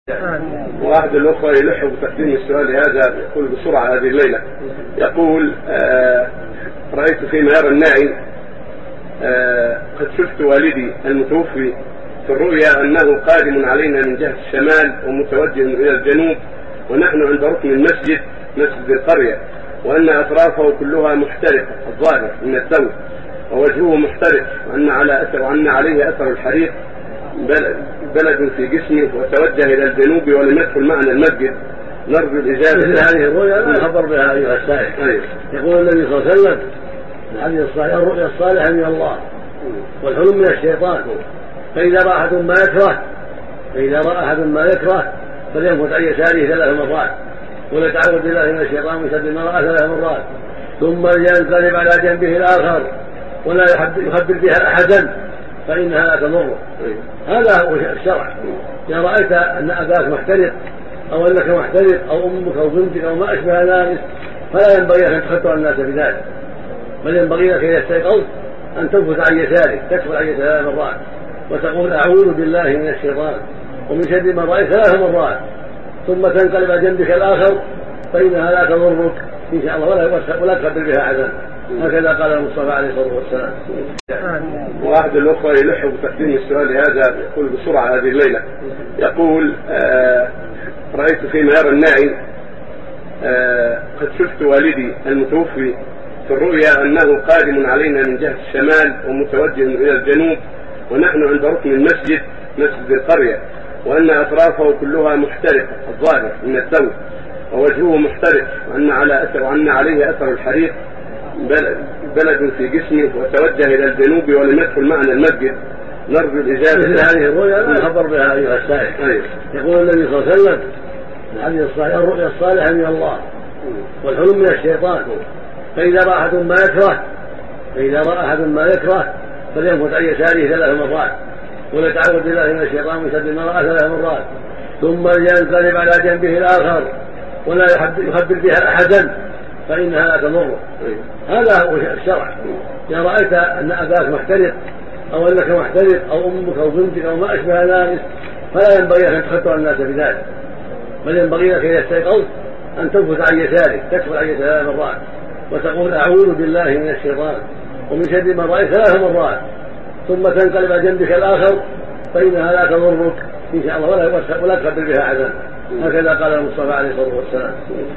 واحد الأخوة يلح بتقديم السؤال هذا، يقول بسرعة هذه الليلة. يقول رأيت في ميار الناعي قد شفت والدي المتوفي في الرؤيا أنه قادم علينا من جهة الشمال ومتوجه إلى الجنوب، ونحن عند ركن المسجد، مسجد القرية، وأن أطرافه كلها محترقة الظاهر من الثوب، ووجهه محترق، وأن عليه أثر الحريق بلد في جسمه، وتوجه إلى الجنوب ولم يدخل معنا المسجد. نرجو الإجابة. هذه الرؤيا لا خبر بها أيها السائل. يقول النبي صلى الله عليه وسلم الحديث الصحيح: الرؤيا الصالحة من الله والحلم من الشيطان، فإذا رأى أحد ما يكره فلينفث عن يساره 3 مرات، وليتعوذ بالله من الشيطان من شر ما رأى 3 مرات، ثم ينقلب على جنبه الآخر ولا يخبر بها أحدا فإنها لا تضره. هذا هو الشرع. إذا رأيت أن أباك محترق أو أنك محترق أو أمك أو بنتك أو ما أشبه ذلك، فلا ينبغي أن تخطر الناس بذلك، بل ينبغي لك إذا استيقظت أن تنفث عن يسارك، تكفر عن 3 مرات، وتقول: أعوذ بالله من الشيطان ومن شر ما رأيت 3 مرات، ثم تنقلب على جنبك الآخر فإنها لا تضرك إن شاء الله ولا تخبر بها أحدا. هكذا قال المصطفى عليه الصلاة والسلام. واحد الأخوة يلح بتقديم السؤال هذا، يقول بسرعة هذه الليلة. يقول رأيت في ميار الناعي قد شفت والدي المتوفي في الرؤيا أنه قادم علينا من جهة الشمال ومتوجه إلى الجنوب، ونحن عند ركن المسجد، مسجد القرية، وأن أطرافه كلها محترقة الظاهر من الثوب، ووجهه محترق، وأن عليه أثر الحريق بلد في جسمه، وتوجه إلى الجنوب ولم يدخل معنا المسجد. نرجو الإجابة. هذه الرؤيا لا خبر بها أيها السائل. يقول النبي صلى الله عليه وسلم الحديث الصحيح: الرؤيا الصالحة من الله والحلم من الشيطان، فإذا رأى أحد ما يكره فلينفث عن يساره 3 مرات، وليتعوذ بالله من الشيطان من شر ما رأى 3 مرات، ثم ينقلب على جنبه الآخر ولا يخبر بها أحدا فإنها لا تضره. هذا هو الشرع. إذا رأيت أن أباك محترق أو أنك محترق أو أمك أو بنتك أو ما أشبه ذلك، فلا ينبغي أن تخطر الناس بذلك، بل ينبغي لك إذا استيقظت أن تنفث عن يسارك، تكفر عن 3 مرات، وتقول: أعوذ بالله من الشيطان ومن شر ما رأيت 3 مرات، ثم تنقلب على جنبك الآخر فإنها لا تضرك إن شاء الله ولا تخبر بها أحدا. هكذا قال المصطفى عليه الصلاة والسلام.